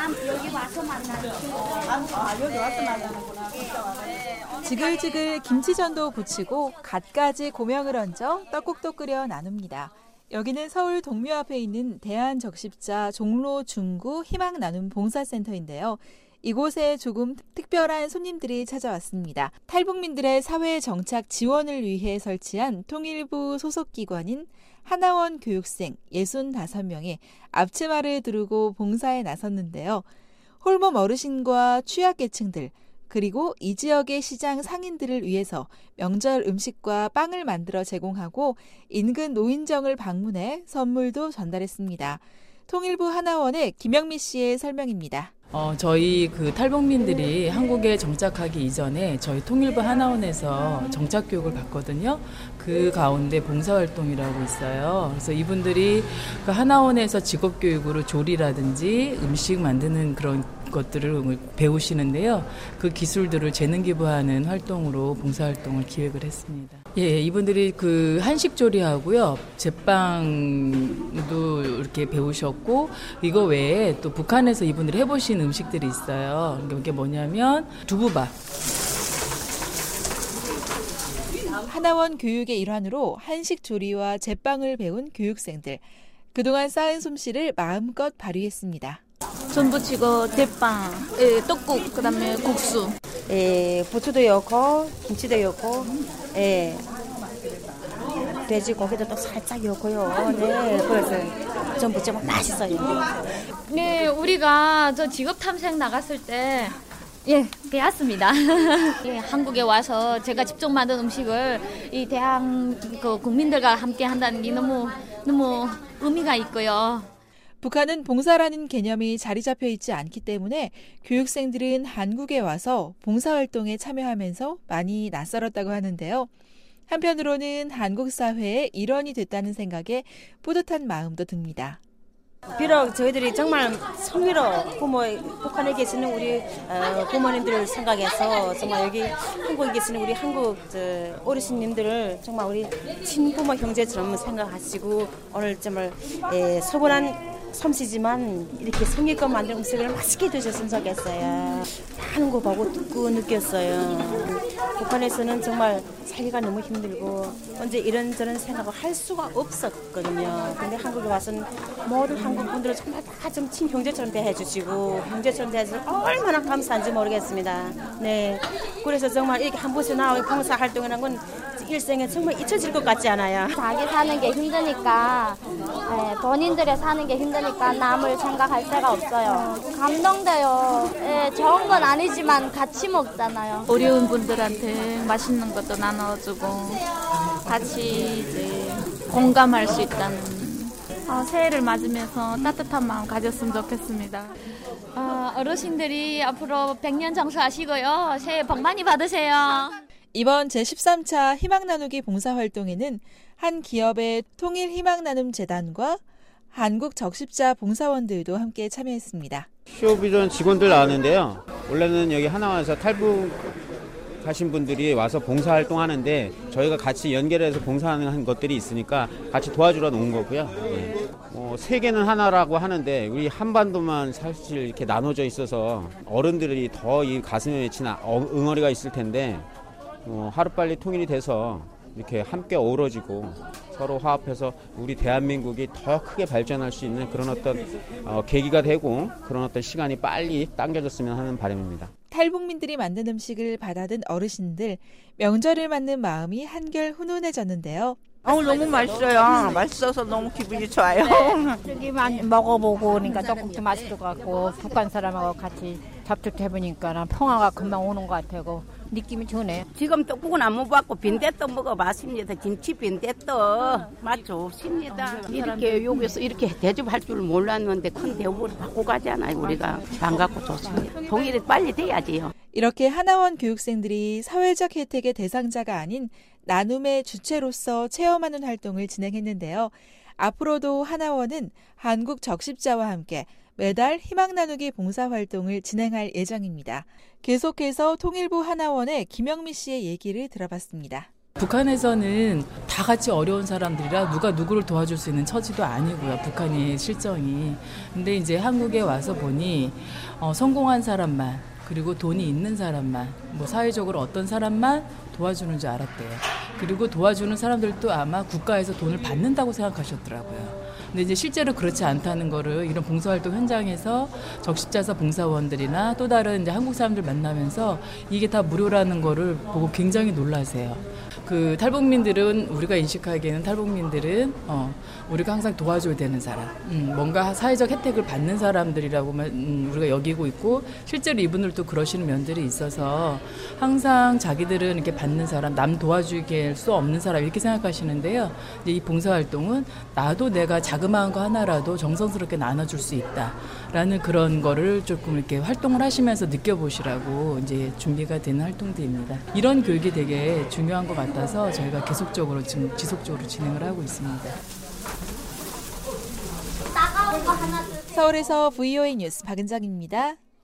여기 와서 만나는 여기 와서 만나는구나. 지글지글 김치전도 부치고 갓까지 고명을 얹어 떡국도 끓여 나눕니다. 여기는 서울 동묘 앞에 있는 대한적십자 종로 중구 희망나눔 봉사센터인데요. 이곳에 조금 특별한 손님들이 찾아왔습니다. 탈북민들의 사회 정착 지원을 위해 설치한 통일부 소속기관인 하나원 교육생 65명이 앞치마를 두르고 봉사에 나섰는데요. 홀몸 어르신과 취약계층들, 그리고 이 지역의 시장 상인들을 위해서 명절 음식과 빵을 만들어 제공하고 인근 노인정을 방문해 선물도 전달했습니다. 통일부 하나원의 김영미 씨의 설명입니다. 저희 탈북민들이 한국에 정착하기 이전에 저희 통일부 하나원에서 정착 교육을 받거든요. 그 가운데 봉사활동이라고 있어요. 그래서 이분들이 하나원에서 직업교육으로 조리라든지 음식 만드는 그런 것들을 배우시는데요. 그 기술들을 재능 기부하는 활동으로 봉사활동을 기획을 했습니다. 예, 이분들이 한식 조리하고요. 제빵도 이렇게 배우셨고, 이거 외에 또 북한에서 이분들이 해보신 음식들이 있어요. 그게 뭐냐면 두부밥. 하나원 교육의 일환으로 한식 조리와 제빵을 배운 교육생들. 그동안 쌓은 솜씨를 마음껏 발휘했습니다. 전부치고 대빵, 떡국, 그다음에 국수. 부추도 넣고 김치도 넣고 돼지고기도 또 살짝 넣고요. 네, 그래서 전부치 맛있어요. 네, 우리가 저 직업 탐색 나갔을 때 배웠습니다. 한국에 와서 제가 직접 만든 음식을 이 대한 국민들과 함께 한다는 게 너무 의미가 있고요. 북한은 봉사라는 개념이 자리 잡혀 있지 않기 때문에 교육생들은 한국에 와서 봉사활동에 참여하면서 많이 낯설었다고 하는데요. 한편으로는 한국 사회의 일원이 됐다는 생각에 뿌듯한 마음도 듭니다. 비록 저희들이 정말 성의로 북한에 계시는 우리 부모님들을 생각해서 정말 여기 한국에 계시는 우리 한국 어르신님들을 정말 우리 친부모 형제처럼 생각하시고 오늘 정말 서운한 솜씨지만 이렇게 성의껏 만든 음식을 맛있게 드셨으면 좋겠어요. 하는 거 보고 듣고 느꼈어요. 북한에서는 정말 살기가 너무 힘들고 언제 이런저런 생각을 할 수가 없었거든요. 근데 한국에 와서는 모든 한국 분들을 정말 다 좀 친형제처럼 대해주시고 형제처럼 대해주시고 얼마나 감사한지 모르겠습니다. 네, 그래서 정말 이렇게 한 번씩 나와 봉사활동이라는 건 일생에 정말 잊혀질 것 같지 않아요. 자기 사는 게 힘드니까 본인들의 사는 게 힘드니까 남을 생각할 새가 없어요. 감동돼요. 좋은 건 아니지만 같이 먹잖아요. 어려운 분들한테 맛있는 것도 나눠주고 같이 이제 공감할 수 있다는 새해를 맞으면서 따뜻한 마음 가졌으면 좋겠습니다. 어르신들이 앞으로 100년 장수하시고요. 새해 복 많이 받으세요. 이번 제13차 희망나누기 봉사활동에는 한 기업의 통일희망나눔재단과 한국적십자 봉사원들도 함께 참여했습니다. 쇼비전 직원들 나왔는데요. 원래는 여기 하나원에서 탈북 하신 분들이 와서 봉사활동 하는데 저희가 같이 연결해서 봉사하는 것들이 있으니까 같이 도와주러 놓은 거고요. 세계는 하나라고 하는데 우리 한반도만 사실 이렇게 나눠져 있어서 어른들이 더 이 가슴에 맺힌 응어리가 있을 텐데 하루빨리 통일이 돼서 이렇게 함께 어우러지고 서로 화합해서 우리 대한민국이 더 크게 발전할 수 있는 그런 어떤 계기가 되고 그런 어떤 시간이 빨리 당겨졌으면 하는 바람입니다. 탈북민들이 만든 음식을 받아든 어르신들, 명절을 맞는 마음이 한결 훈훈해졌는데요. 너무 맛있어요. 맛있어서 너무 기분이 좋아요. 여기 많이 먹어보고 그러니까 떡국도 맛있을 것 같고 북한 사람하고 같이 잡숫해보니까 평화가 금방 오는 것 같아요. 느낌이 좋네. 지금 떡국은 안 먹어봤고 빈대떡 먹어봤습니다. 김치 빈대떡 맛 좋습니다. 이렇게 여기서 이렇게 대접할 줄 몰랐는데 큰 대우를 받고 가잖아요. 우리가 반갑고 좋습니다. 통일이 빨리 돼야지요. 이렇게 하나원 교육생들이 사회적 혜택의 대상자가 아닌 나눔의 주체로서 체험하는 활동을 진행했는데요. 앞으로도 하나원은 한국적십자와 함께 매달 희망나누기 봉사활동을 진행할 예정입니다. 계속해서 통일부 하나원의 김영미 씨의 얘기를 들어봤습니다. 북한에서는 다 같이 어려운 사람들이라 누가 누구를 도와줄 수 있는 처지도 아니고요. 북한의 실정이. 근데 이제 한국에 와서 보니 성공한 사람만 그리고 돈이 있는 사람만 뭐 사회적으로 어떤 사람만 도와주는 줄 알았대요. 그리고 도와주는 사람들도 아마 국가에서 돈을 받는다고 생각하셨더라고요. 근데 이제 실제로 그렇지 않다는 거를 이런 봉사활동 현장에서 적십자사 봉사원들이나 또 다른 이제 한국 사람들 만나면서 이게 다 무료라는 거를 보고 굉장히 놀라세요. 그 탈북민들은 우리가 인식하기에는 탈북민들은 우리가 항상 도와줘야 되는 사람, 뭔가 사회적 혜택을 받는 사람들이라고만 우리가 여기고 있고 실제로 이분들도 그러시는 면들이 있어서 항상 자기들은 이렇게 받는 사람, 남 도와주게 할 수 없는 사람 이렇게 생각하시는데요. 이제 이 봉사활동은 나도 내가 자그마한 거 하나라도 정성스럽게 나눠줄 수 있다라는 그런 거를 조금 이렇게 활동을 하시면서 느껴보시라고 이제 준비가 되는 활동들입니다. 이런 교육이 되게 중요한 것 같아서 저희가 계속적으로 지금 지속적으로 진행을 하고 있습니다. 서울에서 VOA 뉴스 박은정입니다.